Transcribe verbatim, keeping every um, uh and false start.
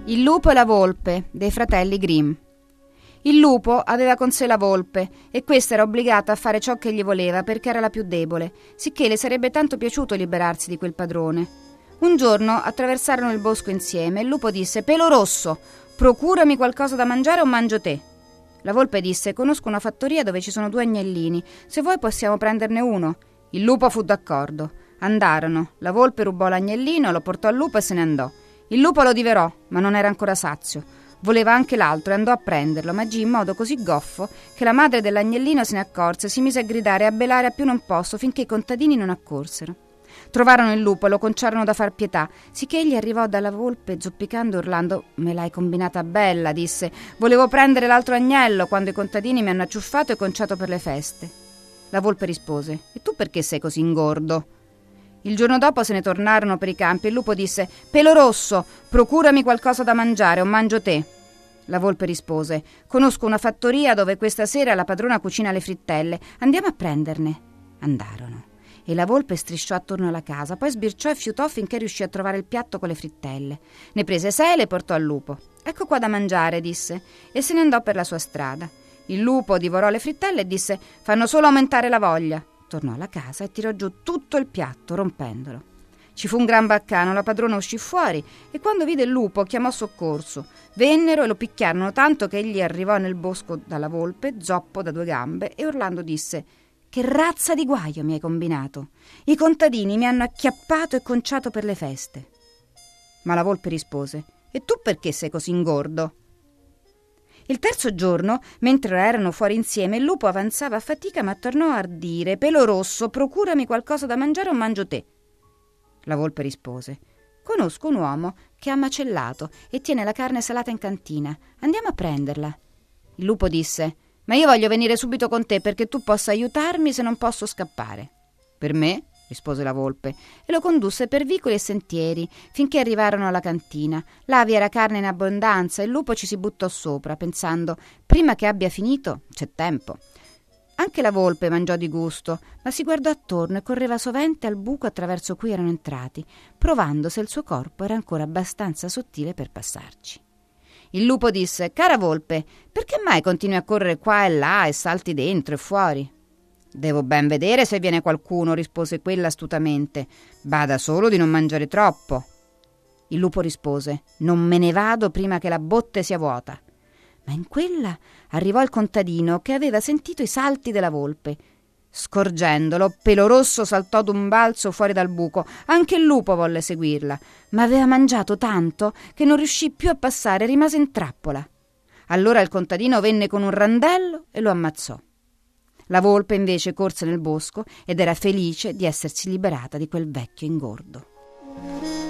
Il lupo e la volpe dei fratelli Grimm. Il lupo aveva con sé la volpe e questa era obbligata a fare ciò che gli voleva perché era la più debole, sicché le sarebbe tanto piaciuto liberarsi di quel padrone. Un giorno attraversarono il bosco insieme e il lupo disse: «Pelo rosso, procurami qualcosa da mangiare o mangio te». La volpe disse: «Conosco una fattoria dove ci sono due agnellini, se vuoi possiamo prenderne uno». Il lupo fu d'accordo. Andarono, la volpe rubò l'agnellino, lo portò al lupo e se ne andò. Il lupo lo divorò, ma non era ancora sazio. Voleva anche l'altro e andò a prenderlo, ma agì in modo così goffo che la madre dell'agnellino se ne accorse, si mise a gridare e a belare a più non posso finché i contadini non accorsero. Trovarono il lupo e lo conciarono da far pietà, sicché egli arrivò dalla volpe zoppicando e urlando: «Me l'hai combinata bella», disse. «Volevo prendere l'altro agnello quando i contadini mi hanno acciuffato e conciato per le feste». La volpe rispose: «E tu perché sei così ingordo?» Il giorno dopo se ne tornarono per i campi e il lupo disse: «Pelo rosso, procurami qualcosa da mangiare o mangio te». La volpe rispose: «Conosco una fattoria dove questa sera la padrona cucina le frittelle, andiamo a prenderne». Andarono e la volpe strisciò attorno alla casa, poi sbirciò e fiutò finché riuscì a trovare il piatto con le frittelle. Ne prese sei e le portò al lupo. «Ecco qua da mangiare», disse, e se ne andò per la sua strada. Il lupo divorò le frittelle e disse: «Fanno solo aumentare la voglia». Tornò alla casa e tirò giù tutto il piatto, rompendolo. Ci fu un gran baccano, la padrona uscì fuori e quando vide il lupo chiamò soccorso. Vennero e lo picchiarono tanto che egli arrivò nel bosco dalla volpe, zoppo da due gambe, e urlando disse: «Che razza di guaio mi hai combinato? I contadini mi hanno acchiappato e conciato per le feste». Ma la volpe rispose: «E tu perché sei così ingordo?» Il terzo giorno, mentre erano fuori insieme, il lupo avanzava a fatica ma tornò a ardire: «Pelo rosso, procurami qualcosa da mangiare o mangio te». La volpe rispose: «Conosco un uomo che ha macellato e tiene la carne salata in cantina. Andiamo a prenderla». Il lupo disse: «Ma io voglio venire subito con te perché tu possa aiutarmi se non posso scappare». «Per me?» rispose la volpe e lo condusse per vicoli e sentieri finché arrivarono alla cantina. Là vi era carne in abbondanza e il lupo ci si buttò sopra pensando: «Prima che abbia finito c'è tempo». Anche la volpe mangiò di gusto, ma si guardò attorno e correva sovente al buco attraverso cui erano entrati, provando se il suo corpo era ancora abbastanza sottile per passarci. Il lupo disse: «Cara volpe, perché mai continui a correre qua e là e salti dentro e fuori?» «Devo ben vedere se viene qualcuno», rispose quella astutamente. «Bada solo di non mangiare troppo». Il lupo rispose: «Non me ne vado prima che la botte sia vuota». Ma in quella arrivò il contadino che aveva sentito i salti della volpe. Scorgendolo, Pelo rosso saltò d'un balzo fuori dal buco. Anche il lupo volle seguirla, ma aveva mangiato tanto che non riuscì più a passare e rimase in trappola. Allora il contadino venne con un randello e lo ammazzò. La volpe invece corse nel bosco ed era felice di essersi liberata di quel vecchio ingordo.